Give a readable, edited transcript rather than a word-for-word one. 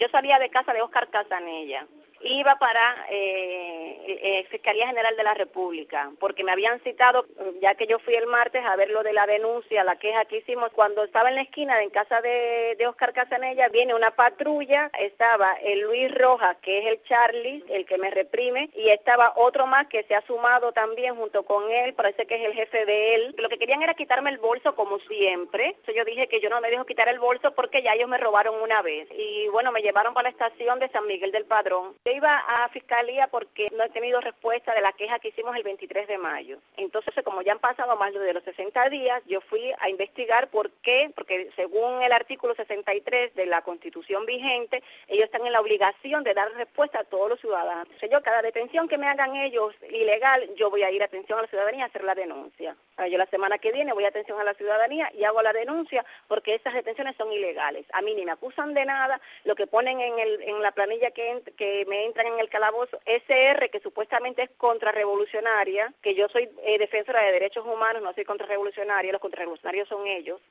Yo salía de casa de Oscar Casanella. Iba para Fiscalía General de la República, porque me habían citado, ya que yo fui el martes a ver lo de la denuncia, la queja que hicimos. Cuando estaba en la esquina en casa de Oscar Casanella, viene una patrulla, estaba el Luis Rojas, que es el Charlie, el que me reprime, y estaba otro más que se ha sumado también junto con él, parece que es el jefe de él. Lo que querían era quitarme el bolso como siempre. Entonces yo dije que yo no me dejo quitar el bolso porque ya ellos me robaron una vez. Y bueno, me llevaron para la estación de San Miguel del Padrón. Yo iba a Fiscalía porque no he tenido respuesta de la queja que hicimos el 23 de mayo. Entonces, como ya han pasado más de los 60 días, yo fui a investigar por qué, porque según el artículo 63 de la Constitución vigente, ellos están en la obligación de dar respuesta a todos los ciudadanos. O sea, yo, cada detención que me hagan ellos ilegal, yo voy a ir a atención a la ciudadanía a hacer la denuncia. Yo la semana que viene voy a atención a la ciudadanía y hago la denuncia porque esas detenciones son ilegales. A mí ni me acusan de nada, lo que ponen en la planilla que me entran en el calabozo, SR, que supuestamente es contrarrevolucionaria, que yo soy defensora de derechos humanos, no soy contrarrevolucionaria, los contrarrevolucionarios son ellos.